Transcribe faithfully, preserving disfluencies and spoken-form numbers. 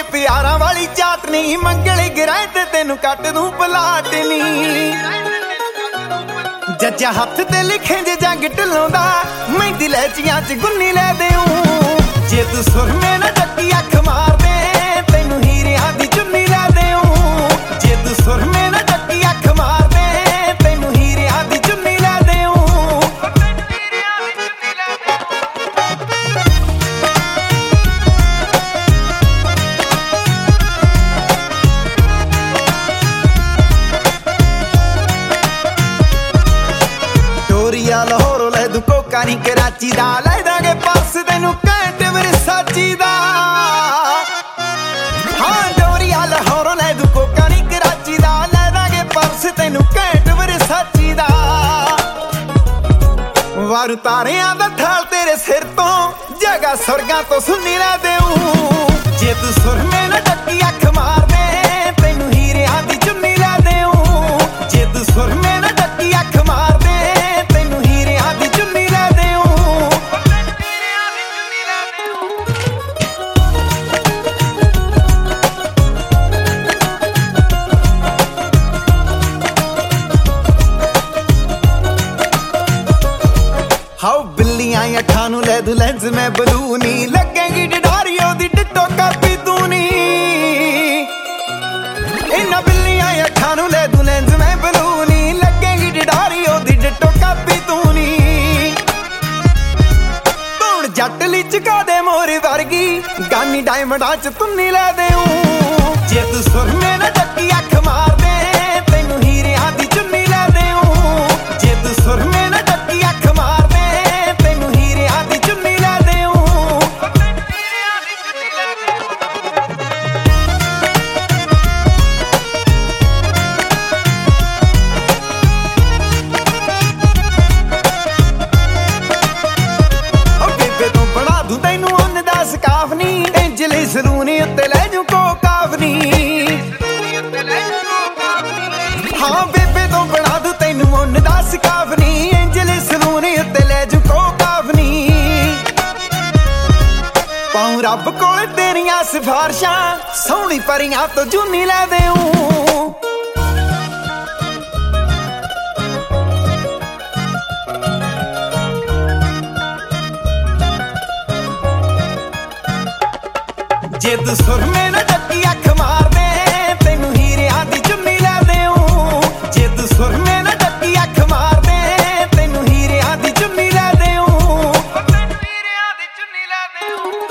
ਤੇ ਪਿਆਰਾਂ ਵਾਲੀ ਚਾਟਨੀ ਮੰਗਲੀ ਗਿਰਾਏ ਤੇ ਤੈਨੂੰ ਕੱਟ ਦੂੰ ਪਲਾਟਨੀ ਜੱਜਾ ਹੱਥ ਤੇ ਲਿਖੇ ਜੇ ਜੰਗ ਢਲੋਂ ਦਾ ਮਹਿੰਦੀ ਲੈਚੀਆਂ ਚ ਗੁੰਨੀ ਲੈ ਦੇਉ ਜੇ ਤੂੰ ਸੁਰਮੇ ਨਾ ਟੱਕੀ ਅੱਖ ਮਾਰ ਦੇ ਤੈਨੂੰ ਹੀਰਿਆਂ ਦੀ ਚੁੰਨੀ ਲੈ ਦੇਉ ਜੇ ਤੂੰ ਸੁਰਮੇ ਨਾ ਟੱਕੀ ਅੱਖ ਮਾਰ ਦੇ ਤੈਨੂੰ ਹੀਰਿਆਂ ਦੀ ਚੁੰਨੀ ਲੈ ਦੇਉ ਡੋਰੀਆ ਲਾਹੌਰੋਂ ਲੈ ਦੂ ਕੋਕਾ ਨੀ ਕਰਾਚੀ ਦਾ ਲੈ ਦਾਂਗੇ ਪਰਸ ਤੈਨੂੰ ਘੈਂਟ ਵਰਸਾਚੀ ਦਾ ਹਾਂ ਡੋਰੀਆ ਲਾਹੌਰੋਂ ਲੈ ਦੂ ਕੋਕਾ ਨੀ ਕਰਾਚੀ ਦਾ ਲੈ ਦਾਂਗੇ ਪਰਸ ਤੈਨੂੰ ਘੈਂਟ ਵਰਸਾਚੀ ਦਾ ਵਾਰੂ ਤਾਰਿਆਂ ਦਾ ਥਾਲ ਤੇਰੇ ਸਿਰ ਤੋਂ ਜਗਾ ਸੁਰਗਾਂ ਤੋਂ ਸੁਣੀ ਲੈ ਦੇਉ ਜੇ ਤੂੰ ਸੁਰਮੇ ਨਾ ਟੱਕੀ ਅੱਖ ਮਾਰ ਦੇ ਤੈਨੂੰ ਹੀਰਿਆਂ ਦੀ ਚੁੰਨੀ ਲੈ ਦੇਉ ਜੇ ਤੂੰ ਸੁਰਮੇ ਨਾ ਟੱਕੀ ਅੱਖ ਮਾਰ ਦੇ ਤੈਨੂੰ ਹੀਰਿਆਂ ਦੀ ਚੁੰਨੀ ਲੈ ਦੇਉ ਹਾਉ ਬਿੱਲੀਆਂ ਅੱਖਾਂ ਨੂੰ ਲੈ ਦੂ ਲੈਂਸ ਮੈਂ ਬਲੂ ਨੀ ਲੱਗੇਗੀ ਡਿਡਾਰੀ ਉਹਦੀ ਡਿੱਟੋ ਕਾਪੀ ਤੂੰ ਨੀ ਇਹਨਾਂ ਬਿੱਲੀਆਂ ਅੱਖਾਂ ਨੂੰ ਲੈ ਦੂ ਲੈਂਸ ਮੈਂ ਬਲੂ ਨੀ ਲੱਗੇਗੀ ਡਿਡਾਰੀ ਉਹਦੀ ਡਿੱਟੋ ਕਾਪੀ ਤੂੰ ਨੀ ਤੂੰ ਜੱਟ ਲਈ ਚਕਾ ਦੇ ਮੋਰੀ ਵਰਗੀ ਗਾਨੀ ਡਾਇਮੰਡਾਂ ਚ ਤੁੰਨੀ ਲੈ ਦੇਉ ਜੇ ਤੂੰ ਸੁਰਮੇ ਨਾ ਟੱਕੀ ਅੱਖ ਮਾਰ ਦੇ ਤੈਨੂੰ ਹੀਰਿਆਂ ਦੀ ਚੁੰਨੀ ਲੈ ਦੇਉ ਜੇ ਤੂੰ ਸੁਰਮੇ ਨਾ ਟੱਕੀ ਅੱਖ ਮਾਰ ਦੇ ਤੈਨੂੰ ਹੀਰਿਆਂ ਦੀ ਚੁੰਨੀ ਲੈ ਦੇਉ ਤੈਨੂੰ ਉਹਨ ਦਾ ਸਕਾਫ ਨੀ ਇੰਜਲੀ ਸਲੂਨੀ ਉੱਤੇ ਲੈ ਜੂ ਕੋਕਾਫ ਨੀ ਹਾਂ ਬੇਬੇ ਤੋਂ ਬਣਾ ਦੂ ਤੈਨੂੰ ਉਹਨ ਦਾ ਸਕਾਫ ਨੀ ਇੰਜਲੀ ਸਲੂਨੀ ਉੱਤੇ ਲੈ ਜੂ ਕੋਕਾਫ ਨੀ ਪਾਉ ਰੱਬ ਕੋਲ ਤੇਰੀਆਂ ਸਿਫਾਰਸ਼ਾਂ ਸੋਹਣੀ ਪਰੀਆਂ ਤੋਂ ਜੂਨੀ ਲੈ ਦੇਉ ਜੇ ਤੂੰ ਸੁਰਮੇ ਨਾ ਟੱਕੀ ਅੱਖ ਮਾਰ ਦੇ ਤੈਨੂੰ ਹੀਰਿਆਂ ਦੀ ਚੁੰਨੀ ਲੈ ਦੇਉ ਜੇ ਤੂੰ ਸੁਰਮੇ ਨਾ ਟੱਕੀ ਅੱਖ ਮਾਰ ਦੇ ਤੈਨੂੰ ਹੀਰਿਆਂ ਦੀ ਚੁੰਨੀ ਲੈ ਦੇਉ ਹੀਰਿਆਂ ਦੀ ਚੁੰਨੀ ਲੈ ਦੇਉ